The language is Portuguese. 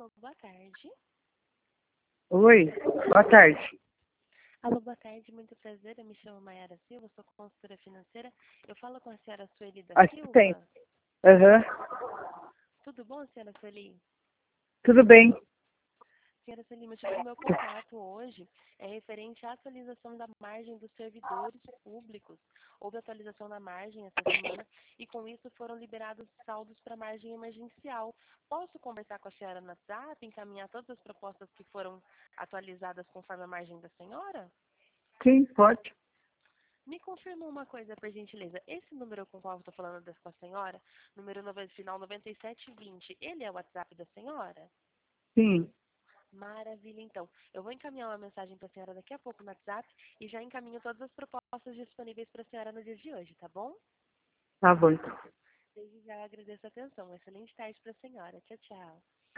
Alô, boa tarde. Oi, boa tarde. Alô, boa tarde, muito prazer. Eu me chamo Mayara Silva, sou consultora financeira. Eu falo com a senhora Sueli da Tem. Silva. Aham. Tudo bom, senhora Sueli? Tudo bem. Senhora Sueli, o motivo do meu contato hoje é referente à atualização da margem dos servidores públicos. Houve atualização da margem essa semana e, com isso, foram liberados saldos para margem emergencial. Posso conversar com a senhora no WhatsApp, encaminhar todas as propostas que foram atualizadas conforme a margem da senhora? Sim, pode. Me confirma uma coisa, por gentileza. Esse número com o qual eu estou falando com a senhora, número final 9720, ele é o WhatsApp da senhora? Sim, Maravilha, então. Eu vou encaminhar uma mensagem para a senhora daqui a pouco no WhatsApp e já encaminho todas as propostas disponíveis para a senhora no dia de hoje, tá bom? tá bom então. Desde já agradeço a atenção. Excelente tarde para a senhora. Tchau, tchau.